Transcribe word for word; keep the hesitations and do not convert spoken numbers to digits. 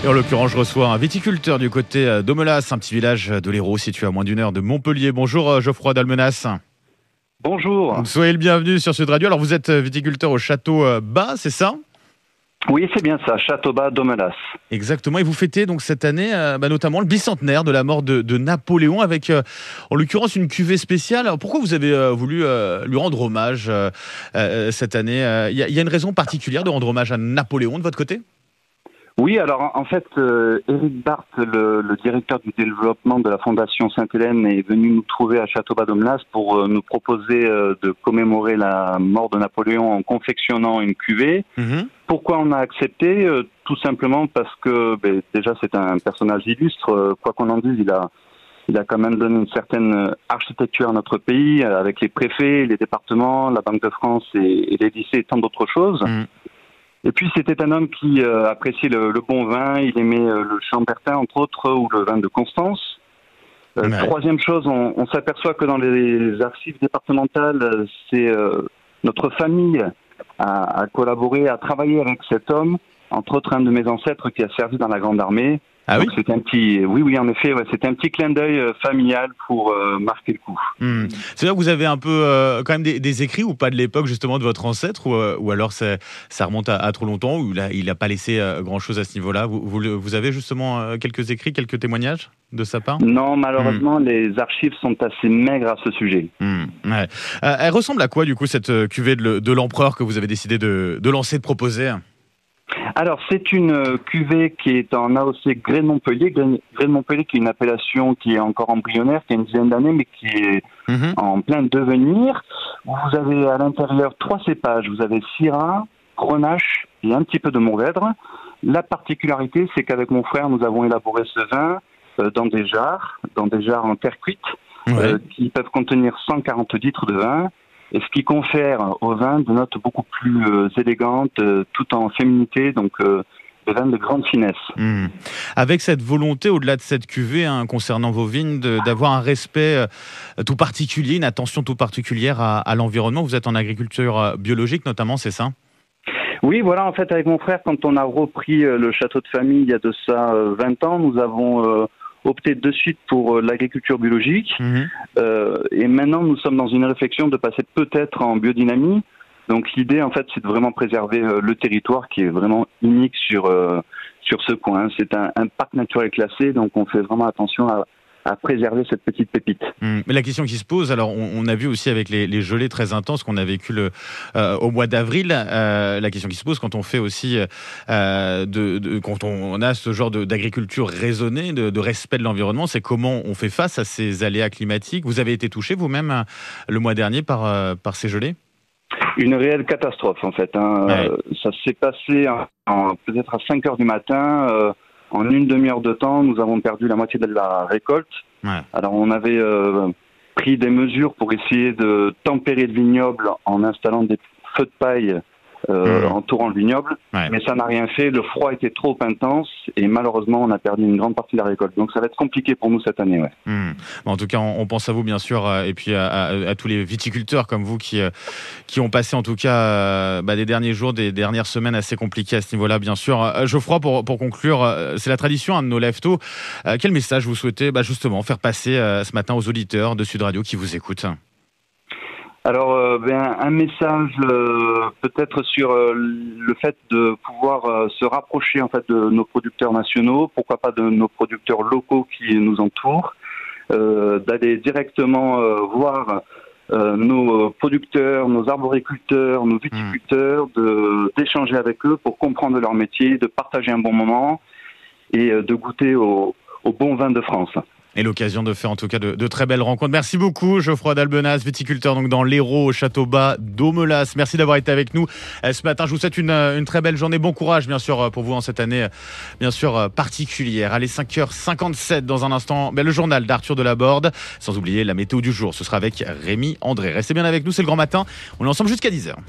Et en l'occurrence, je reçois un viticulteur du côté d'Aumelas, un petit village de l'Hérault situé à moins d'une heure de Montpellier. Bonjour Geoffroy d'Almenas. Bonjour. Soyez le bienvenu sur Sud Radio. Alors vous êtes viticulteur au Château Bas, c'est ça ? Oui, c'est bien ça, Château Bas d'Aumelas. Exactement, et vous fêtez donc cette année euh, bah, notamment le bicentenaire de la mort de, de Napoléon avec euh, en l'occurrence une cuvée spéciale. Alors, pourquoi vous avez euh, voulu euh, lui rendre hommage euh, euh, cette année ? Il y, y a une raison particulière de rendre hommage à Napoléon de votre côté ? Oui, alors en fait, euh, Éric Barthes, le, le directeur du développement de la Fondation Sainte-Hélène, est venu nous trouver à Château-Bas-d'Aumelas pour euh, nous proposer euh, de commémorer la mort de Napoléon en confectionnant une cuvée. Mmh. Pourquoi on a accepté ? euh, Tout simplement parce que ben, déjà c'est un personnage illustre, euh, quoi qu'on en dise, il a, il a quand même donné une certaine architecture à notre pays, euh, avec les préfets, les départements, la Banque de France et, et les lycées et tant d'autres choses. Mmh. Et puis c'était un homme qui euh, appréciait le, le bon vin, il aimait euh, le Chambertin entre autres, ou le vin de Constance. Euh, ouais. Troisième chose, on, on s'aperçoit que dans les archives départementales, c'est euh, notre famille a, a collaboré, a travaillé avec cet homme, entre autres un de mes ancêtres qui a servi dans la Grande Armée. Ah oui. Donc c'était un petit, oui oui en effet, ouais, c'était un petit clin d'œil euh, familial pour euh, marquer le coup. Mmh. C'est-à-dire que vous avez un peu euh, quand même des, des écrits ou pas de l'époque justement de votre ancêtre ou, euh, ou alors ça remonte à, à trop longtemps ou là, il n'a pas laissé euh, grand-chose à ce niveau-là. Vous, vous, vous avez justement euh, quelques écrits, quelques témoignages de sa part ? Non, malheureusement, mmh. les archives sont assez maigres à ce sujet. Mmh. Ouais. Euh, elle ressemble à quoi du coup cette cuvée de, de l'empereur que vous avez décidé de, de lancer, de proposer ? Alors, c'est une cuvée qui est en A O C Grès de Montpellier. Grès de Montpellier qui est une appellation qui est encore embryonnaire, qui a une dizaine d'années, mais qui est mmh. en plein devenir. Vous avez à l'intérieur trois cépages. Vous avez Syrah, Grenache et un petit peu de Mourvèdre. La particularité, c'est qu'avec mon frère, nous avons élaboré ce vin dans des jarres, dans des jarres en terre cuite, ouais. euh, qui peuvent contenir cent quarante litres de vin. Et ce qui confère au vin des notes beaucoup plus euh, élégantes, euh, tout en féminité, donc euh, des vins de grande finesse. Mmh. Avec cette volonté, au-delà de cette cuvée, hein, concernant vos vignes, de, d'avoir un respect euh, tout particulier, une attention tout particulière à, à l'environnement. Vous êtes en agriculture biologique notamment, c'est ça ? Oui, voilà, en fait, avec mon frère, quand on a repris le château de famille il y a de ça euh, vingt ans, nous avons... Euh, opté de suite pour euh, l'agriculture biologique. Mmh. Euh, et maintenant, nous sommes dans une réflexion de passer peut-être en biodynamie. Donc l'idée, en fait, c'est de vraiment préserver euh, le territoire qui est vraiment unique sur, euh, sur ce coin. C'est un, un parc naturel classé, donc on fait vraiment attention à, à préserver cette petite pépite. Mmh. Mais la question qui se pose, alors on, on a vu aussi avec les, les gelées très intenses qu'on a vécu le, euh, au mois d'avril, euh, la question qui se pose quand on fait aussi, euh, de, de, quand on a ce genre de, d'agriculture raisonnée, de, de respect de l'environnement, c'est comment on fait face à ces aléas climatiques. Vous avez été touché vous-même le mois dernier par, euh, par ces gelées ? Une réelle catastrophe en fait. Hein. Ouais. Euh, ça s'est passé en, en, peut-être à cinq heures du matin. Euh, En une demi-heure de temps, nous avons perdu la moitié de la récolte. Ouais. Alors, on avait euh, pris des mesures pour essayer de tempérer le vignoble en installant des feux de paille euh, mmh. entourant le vignoble. Ouais. Mais ça n'a rien fait. Le froid était trop intense et malheureusement, on a perdu une grande partie de la récolte. Donc, ça va être compliqué pour nous cette année. Ouais. Mmh. Bon, en tout cas, on, on pense à vous, bien sûr, et puis à, à, à tous les viticulteurs comme vous qui, qui ont passé, en tout cas, bah, des derniers jours, des dernières semaines assez compliquées à ce niveau-là, bien sûr. Euh, Geoffroy, pour, pour conclure, euh, c'est la tradition hein, de nos lève-tôt. Euh, quel message vous souhaitez bah, justement faire passer euh, ce matin aux auditeurs de Sud Radio qui vous écoutent ? Alors, euh, ben, un message euh, peut-être sur euh, le fait de pouvoir euh, se rapprocher en fait de nos producteurs nationaux, pourquoi pas de nos producteurs locaux qui nous entourent, euh, d'aller directement euh, voir euh, nos producteurs, nos arboriculteurs, nos viticulteurs, de, d'échanger avec eux pour comprendre leur métier, de partager un bon moment et euh, de goûter au, au bon vin de France. Et l'occasion de faire en tout cas de, de très belles rencontres. Merci beaucoup Geoffroy d'Almenas, viticulteur donc dans l'Hérault au Château Bas d'Aumelas. Merci d'avoir été avec nous ce matin. Je vous souhaite une, une très belle journée. Bon courage bien sûr pour vous en cette année bien sûr particulière. Allez, cinq heures cinquante-sept dans un instant. Ben, le journal d'Arthur Delaborde. Sans oublier la météo du jour. Ce sera avec Rémi André. Restez bien avec nous, c'est le grand matin. On est ensemble jusqu'à dix heures.